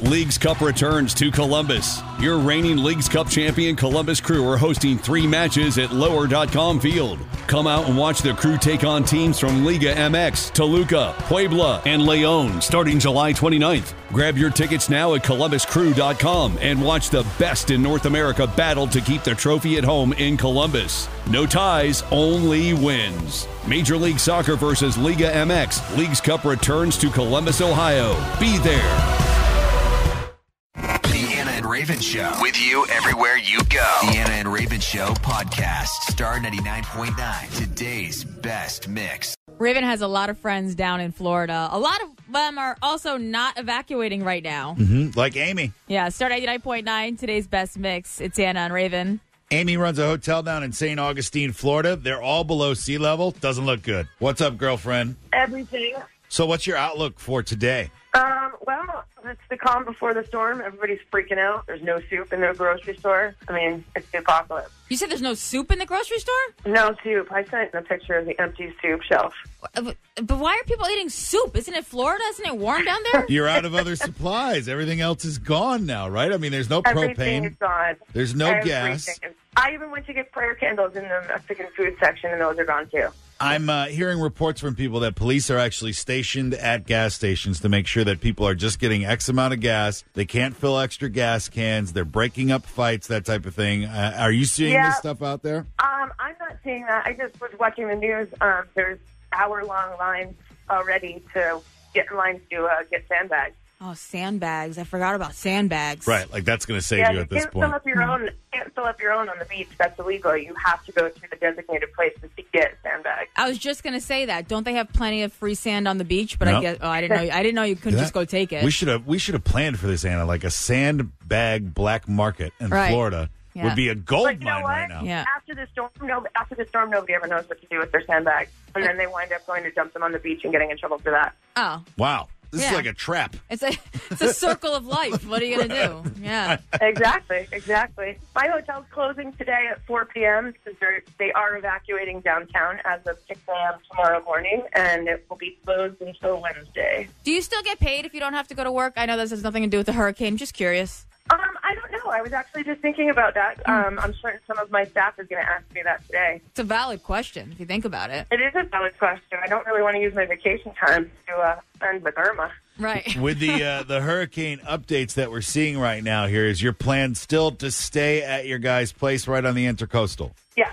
Leagues Cup returns to Columbus. Your reigning Leagues Cup champion Columbus Crew are hosting 3 matches at Lower.com Field. Come out and watch the Crew take on teams from Liga MX, Toluca, Puebla, and León starting July 29th. Grab your tickets now at ColumbusCrew.com and watch the best in North America battle to keep the trophy at home in Columbus. No ties, only wins. Major League Soccer versus Liga MX. Leagues Cup returns to Columbus, Ohio. Be there. The Anna and Raven Show. With you everywhere you go. The Anna and Raven Show podcast. Star 99.9. Today's best mix. Raven has a lot of friends down in Florida. A lot of them are also not evacuating right now. Like Amy. Yeah, Star 99.9. Today's best mix. It's Anna and Raven. Amy runs a hotel down in St. Augustine, Florida. They're all below sea level. Doesn't look good. What's up, girlfriend? Everything. So what's your outlook for today? Well, it's the calm before the storm. Everybody's freaking out. There's no soup in the grocery store. I mean, it's the apocalypse. You said there's no soup in the grocery store? No soup. I sent a picture of the empty soup shelf. But why are people eating soup? Isn't it Florida? Isn't it warm down there? You're out of other supplies. Everything else is gone now, right? I mean, there's no Everything is propane. gone. There's no gas. I even went to get prayer candles in the Mexican food section, and those are gone, too. I'm hearing reports from people that police are actually stationed at gas stations to make sure that people are just getting X amount of gas. They can't fill extra gas cans. They're breaking up fights, that type of thing. Are you seeing this stuff out there? I'm not seeing that. I just was watching the news. There's hour-long lines already to get in line to get sandbags. Oh, sandbags. I forgot about sandbags. Right, like that's going to save you at this point. You can't fill up your own on the beach. That's illegal. You have to go to the designated places to get sandbags. I was just going to say that. Don't they have plenty of free sand on the beach? But No. I guess I didn't know you couldn't just go take it. We should have planned for this, Anna. Like a sandbag black market in Florida would be a gold mine right now. Yeah. After the storm, nobody ever knows what to do with their sandbags, and then they wind up going to dump them on the beach and getting in trouble for that. Oh. Wow. This is like a trap. It's a circle of life. What are you going to do? Yeah. Exactly. My hotel's closing today at 4 p.m. because they are evacuating downtown as of 6 a.m. tomorrow morning, and it will be closed until Wednesday. Do you still get paid if you don't have to go to work? I know this has nothing to do with the hurricane. Just curious. I don't know. I was actually just thinking about that. I'm certain some of my staff is going to ask me that today. It's a valid question if you think about it. It is a valid question. I don't really want to use my vacation time to spend with Irma. Right. With the hurricane updates that we're seeing right now here, is your plan still to stay at your guys' place right on the Intercoastal? Yes.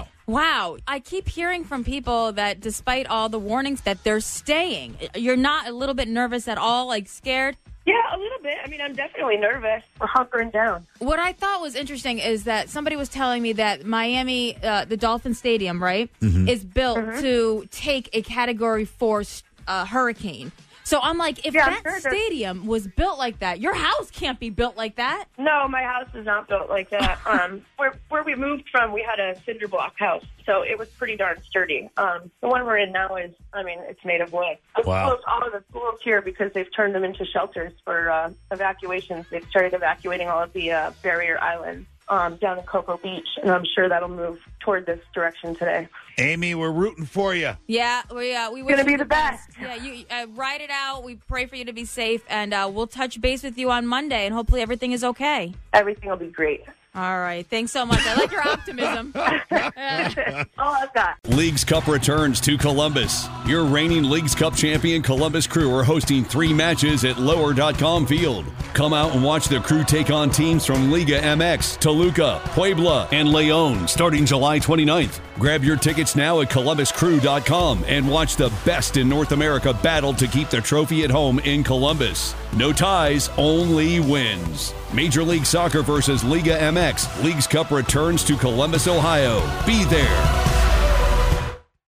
Wow. I keep hearing from people that despite all the warnings that they're staying. You're not a little bit nervous at all, like scared? Yeah, a little bit. I mean, I'm definitely nervous. We're hunkering down. What I thought was interesting is that somebody was telling me that Miami, the Dolphin Stadium, right, is built to take a Category 4 hurricane. So I'm like, if stadium was built like that, your house can't be built like that. No, my house is not built like that. Where we moved from, we had a cinder block house, so it was pretty darn sturdy. The one we're in now is, it's made of wood. I've closed all of the schools here because they've turned them into shelters for evacuations. They've started evacuating all of the barrier islands down in Cocoa Beach, and I'm sure that'll move toward this direction today. Amy, we're rooting for you. Yeah, we wish gonna be you the best. Yeah, you ride it out. We pray for you to be safe, and we'll touch base with you on Monday, and hopefully everything is okay. Everything will be great. All right. Thanks so much. I like your optimism. All I've got. Leagues Cup returns to Columbus. Your reigning Leagues Cup champion Columbus Crew are hosting 3 matches at Lower.com Field. Come out and watch the Crew take on teams from Liga MX, Toluca, Puebla, and León starting July 29th. Grab your tickets now at ColumbusCrew.com and watch the best in North America battle to keep the trophy at home in Columbus. No ties, only wins. Major League Soccer versus Liga MX. Leagues Cup returns to Columbus, Ohio. Be there.